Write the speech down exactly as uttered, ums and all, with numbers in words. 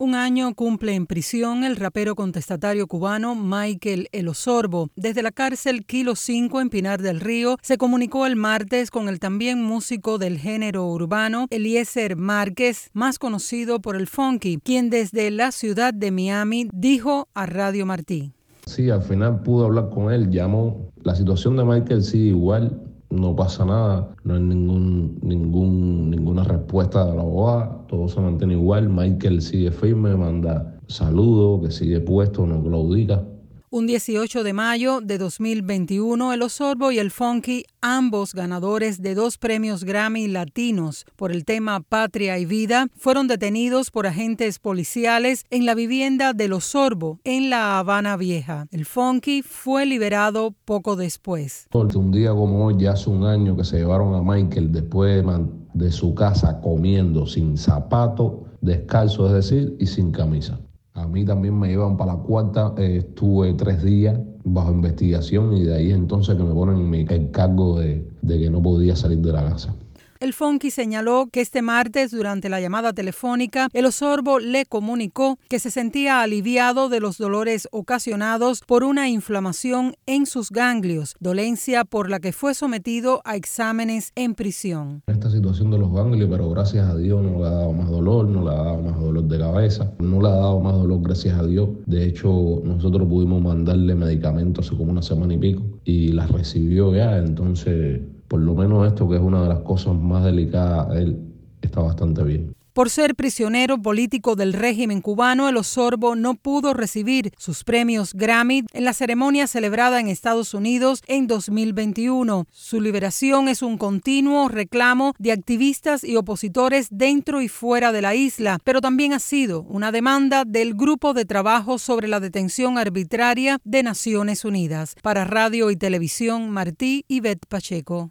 Un año cumple en prisión el rapero contestatario cubano Michael El Osorbo. Desde la cárcel Kilo cinco en Pinar del Río se comunicó el martes con el también músico del género urbano Eliezer Márquez, más conocido por el Funky, quien desde la ciudad de Miami dijo a Radio Martí. Sí, al final pude hablar con él, llamó. La situación de Michael sigue igual, no pasa nada, no hay ningún, ningún, ninguna respuesta de la abogada, todo se mantiene igual. Michael sigue firme, manda saludos, que sigue puesto, no claudica. Un dieciocho de mayo de dos mil veintiuno, El Osorbo y el Funky, ambos ganadores de dos premios Grammy latinos por el tema Patria y Vida, fueron detenidos por agentes policiales en la vivienda del Osorbo en La Habana Vieja. El Funky fue liberado poco después. Un día como hoy, ya hace un año que se llevaron a Michael después de, de su casa comiendo sin zapatos, descalzo, es decir, y sin camisa. A mí también me llevan para la cuarta, eh, estuve tres días bajo investigación y de ahí entonces que me ponen mi, el cargo de, de que no podía salir de la casa. El Funky señaló que este martes, durante la llamada telefónica, El Osorbo le comunicó que se sentía aliviado de los dolores ocasionados por una inflamación en sus ganglios, dolencia por la que fue sometido a exámenes en prisión. Esta situación de los ganglios, pero gracias a Dios no le ha dado más dolor, no le ha dado más dolor de cabeza, no le ha dado más dolor gracias a Dios. De hecho, nosotros pudimos mandarle medicamentos hace como una semana y pico y las recibió ya, entonces por lo menos esto, que es una de las cosas más delicadas, él está bastante bien. Por ser prisionero político del régimen cubano, El Osorbo no pudo recibir sus premios Grammy en la ceremonia celebrada en Estados Unidos en dos mil veintiuno. Su liberación es un continuo reclamo de activistas y opositores dentro y fuera de la isla, pero también ha sido una demanda del Grupo de Trabajo sobre la Detención Arbitraria de Naciones Unidas. Para Radio y Televisión Martí, Ivette Pacheco.